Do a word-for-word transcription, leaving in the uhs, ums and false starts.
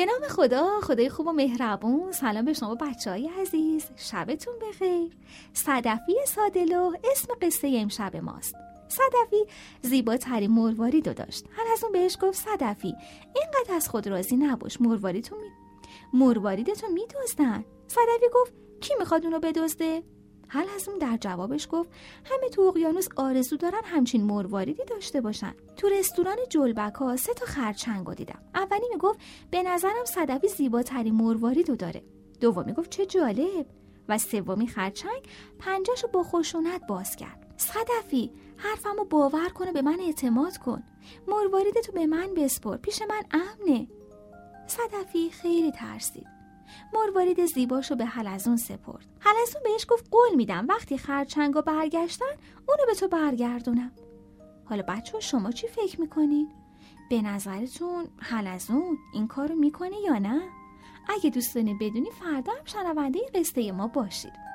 به نام خدا، خدای خوب و مهربون. سلام به شما بچه‌های عزیز، شبتون بخیر. صدفی ساده‌لوح اسم قصه امشب ماست. صدفی زیباترین مروارید رو داشت. حلزون بهش گفت صدفی اینقدر از خود راضی نباش، مرواریدتون می... مرواریدتو میدزدن. صدفی گفت کی میخواد اونو بدزده؟ حلزون در جوابش گفت همه تو اقیانوس آرزو دارن همچین مرواریدی داشته باشن. تو رستوران جلبکا سه تا خرچنگو دیدم. اولی میگفت به نظرم صدفی زیباترین مرواریدو داره. دومی گفت چه جالب. و سومی خرچنگ پنجه‌شو با خشونت باز کرد. صدفی حرفمو باور کن و به من اعتماد کن. مرواریدتو به من بسپر، پیش من امنه. صدفی خیلی ترسید. مروارید زیباشو به حلزون سپرد. حلزون بهش گفت قول میدم وقتی خرچنگا برگشتن اونو به تو برگردونم. حالا بچه شما چی فکر میکنین؟ به نظرتون حلزون این کارو میکنه یا نه؟ اگه دوست دارین بدونی فردا هم شنونده قصه ما باشید.